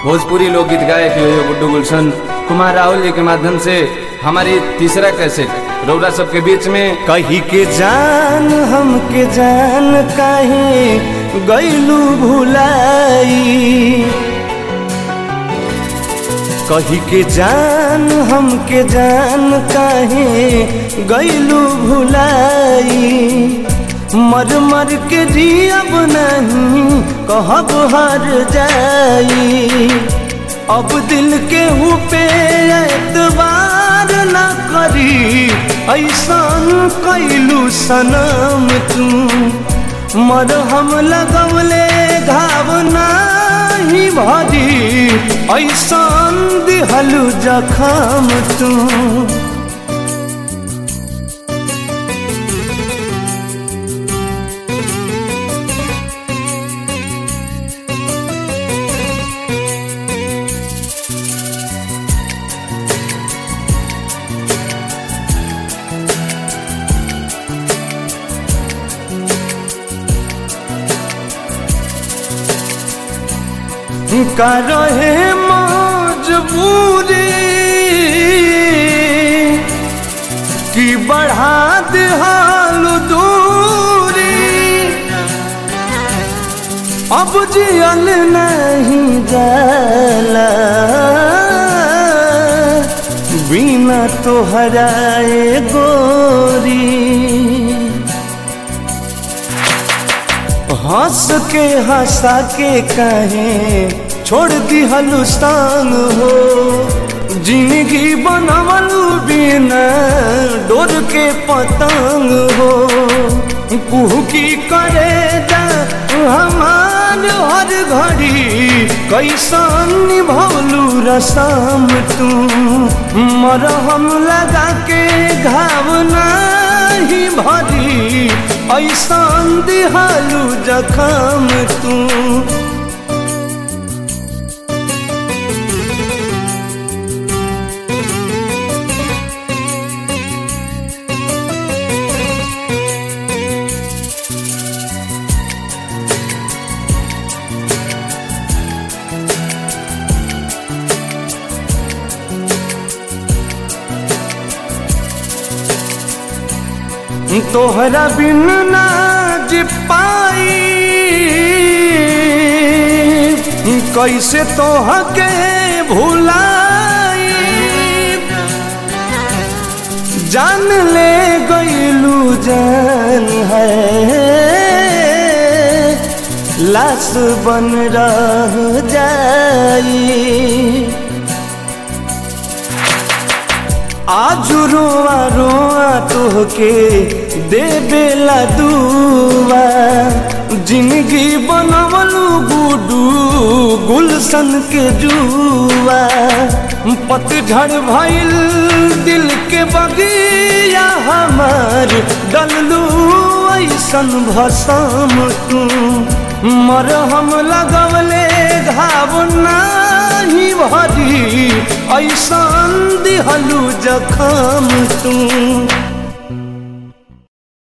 भोजपुरी लोकगीत गायक यो गुड्डू गुलशन कुमार राहुल जी के माध्यम से हमारी तीसरा कैसेट रौरा सबके बीच में कही के जान हम के जान काहे गईलू भुलाई, कही के जान हम के जान काहे गईलू भुलाई, मर मर के जियब नहीं कहब हार जाई, अब दिल के ऊपे एतबार न करी ऐसान कैलू सनम तू, मर हम लगवले घाव नहीं भरी ऐसान दिहलू जखम तू। का रहे मजबूरी कि बढ़ा दे हाल दूरी, अब जियल नहीं जाला बिना तोहराए गोरी, हंस के हंसा के कहे छोड़ दी हलुस्तान हो, जिंदगी बनवलू बिना डोर के पतंग हो, कुहू की करे जा हमार हर घड़ी कैसन निभौलू रसम तू, मरहम लगा के घाव नहीं भरी ऐसान दिहालू जखम तू। तोहरा बिन ना जी पाई कैसे तोह के भुलाई, जान ले गईलू जान है लाश बन रह जाई, आज रोआ रोआ तोहके दे बेला दुआ, जिंदगी बनवलू गुडू गुलशन के जुआ, पतझड़ भइल दिल के बगिया हमार डललू ऐसन भसम तू, मरहम लगवले घाव नहीं भरी ऐसान दिहलू जखम तू।